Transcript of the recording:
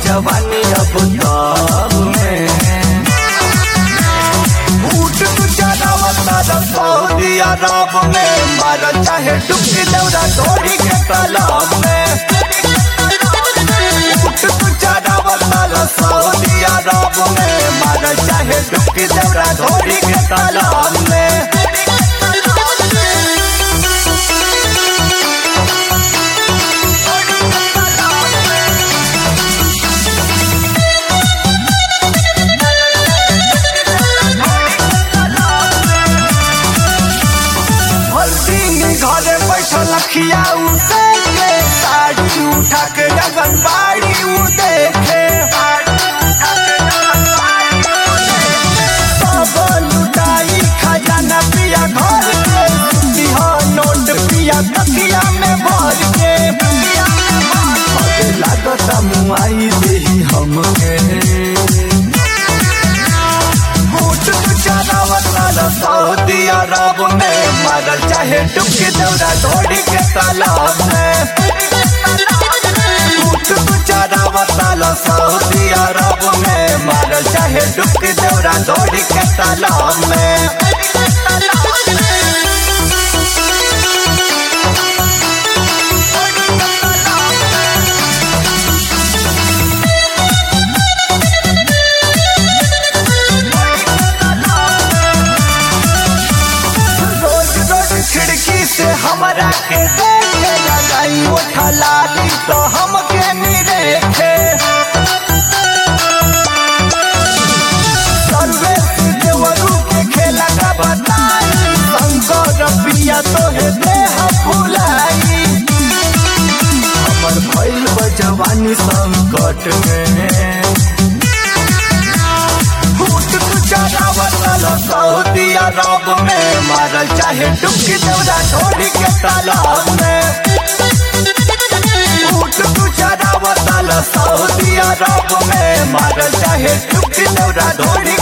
जवानी अब तब में उठ तू चलावता सऊदी अरब में मार चाहे डुबकी दौरा ढोरी के तालाब में उठ तू चलावता सऊदी अरब में मार चाहे डुबकी दौरा ढोरी के तालाब में घरे बैठल लखिया देखे साड़ी उठा के आंगनबाड़ी देखे सब लुटाई खजाना पिया घर के नोट पिया तकिया में भर के लागत मुआई देही हमके सऊदी अरब में मारल चाहे डुबकी दौरा ढोरी के तालाब में तू चरावता सऊदी अरब में मारल चाहे डुबकी दौरा ढोरी के तालाब में खिड़की से हमरा के देखे लगाई उठा लाली तो हमके निरेखे सर्वेश देवरू के खेला का बताई शंकर पिया तो है देह फुलाई हमर भइल जवानी संकट में सऊदी अरब में मारल चाहे डुबकी दौरा ढोरी के तालाब में उठ तू चरावता सऊदी अरब में मारल चाहे डुबकी दौरा ढोरी